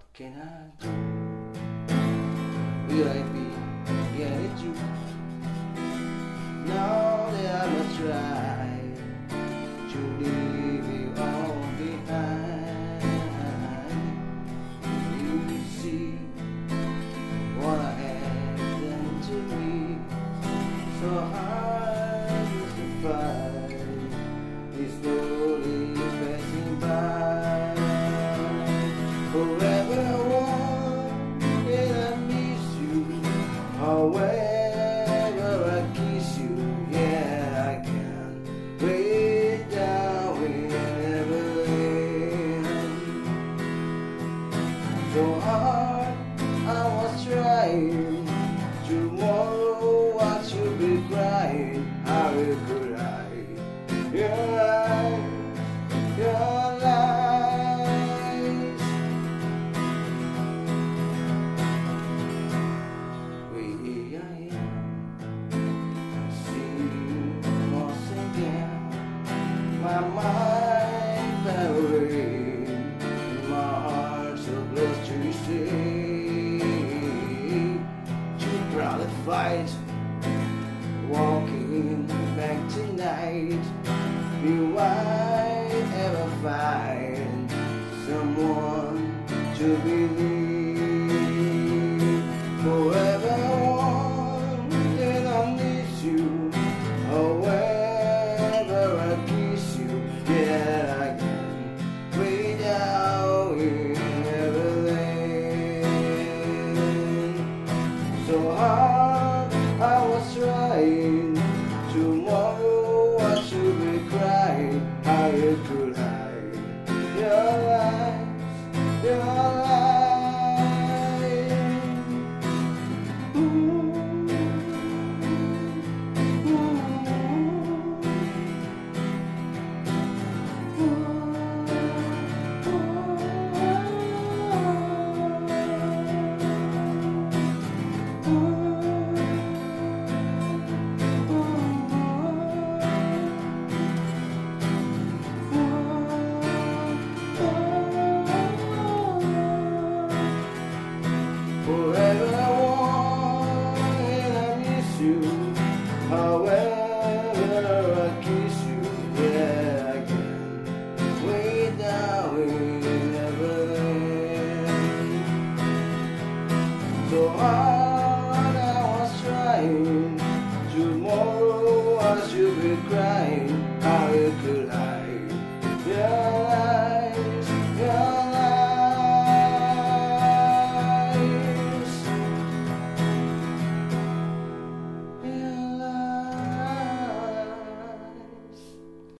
What can I do? Will I be get you? Now that I must try to leave you all behind. You see what I had done to me, so hard to fight. It's slowly passing by. Forever I want and I miss you. However I kiss you, yeah, I can wait down whenever so hard I was trying. Tomorrow I should be crying. How could I? Your eyes, your lies. Where I am, see you once again. My mind fell away, my heart so close to stay. Too proud to fight, walking back tonight. Will I ever find someone to believe? Forever I want and I miss you. However I kiss you, yeah, I can way down in Neverland. So hard I was trying. Tomorrow I should be crying. How could I? Your eyes, your